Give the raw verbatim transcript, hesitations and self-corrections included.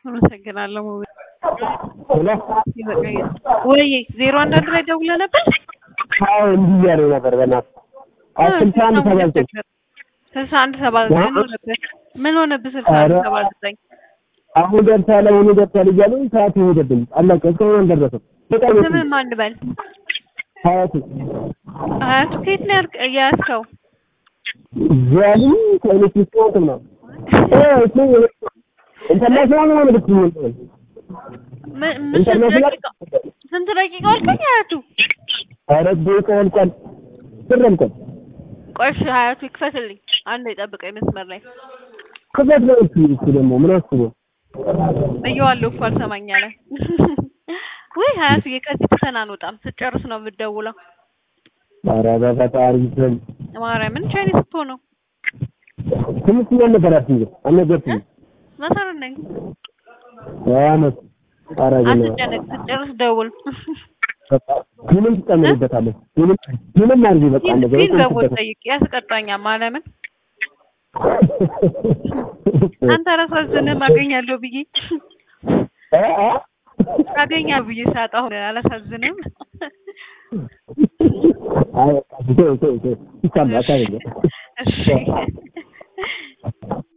አመሰግናለሁ። ሄሎ ወይ ዜሮ አንድ አንድ ላይ ደውለህ ነበር? አዎ እንዲህ ያለው ነበር በእናትህ አስልሳ አንድ ሰባ ዘጠኝ ስልሳ አንድ ሰባ ዘጠኝ ምን ሆነብህ? ስልሳ አንድ ሰባ ዘጠኝ አሁን ደርሳለ አሁን ደርሳለ እያሉ ሰዓት ይሄድብኝ አለቀ። እስካሁን አልደረሰም። ስምህ ማን ልበል? ሀያቱ ሀያቱ ከየት ነው ያዝከው? ዛሊ ከእኔ ስንት ነው? እ እሱ ኢንተርናሽናል ነው ማለት ነው። ምን ስንት ደቂቃ አልከኝ ሀያቱ? አራት ደቂቃ አልቋል። ትረምከው ቆይሽ ሀያቱ ይክፈትልኝ። አንዴ ጠብቀኝ መስመር ላይ ከዛት ነው እሱ ደግሞ ምን አስቦ እየዋለሁ እኮ አልሰማኝ አለ። ወይ ሀያቱ የከዚህ ፈተና አንወጣም ስጨርስ ነው የምትደውለው። ኧረ በፈጣሪ ስም ማርያምን ቻይኒስ እኮ ነው። ትንሽ ምን ነበር አትይኝ አልነገርኩኝ መሰረት ነኝ። አመት አራገና አትጨነቅ ስጨርስ ደውል። ምንም ትጨምርበታለህ ምንም ምንም አርጊ በቃ ነገር ግን ደውል ጠይቅ ያስቀጣኛል ማለምን አንተ ራስህን ማገኛለሁ ብዬ እ አ አገኛለሁ ብዬ ሳጣሁ አላሳዝንም። አይ ተው ተው ተው ይቻላል። እሺ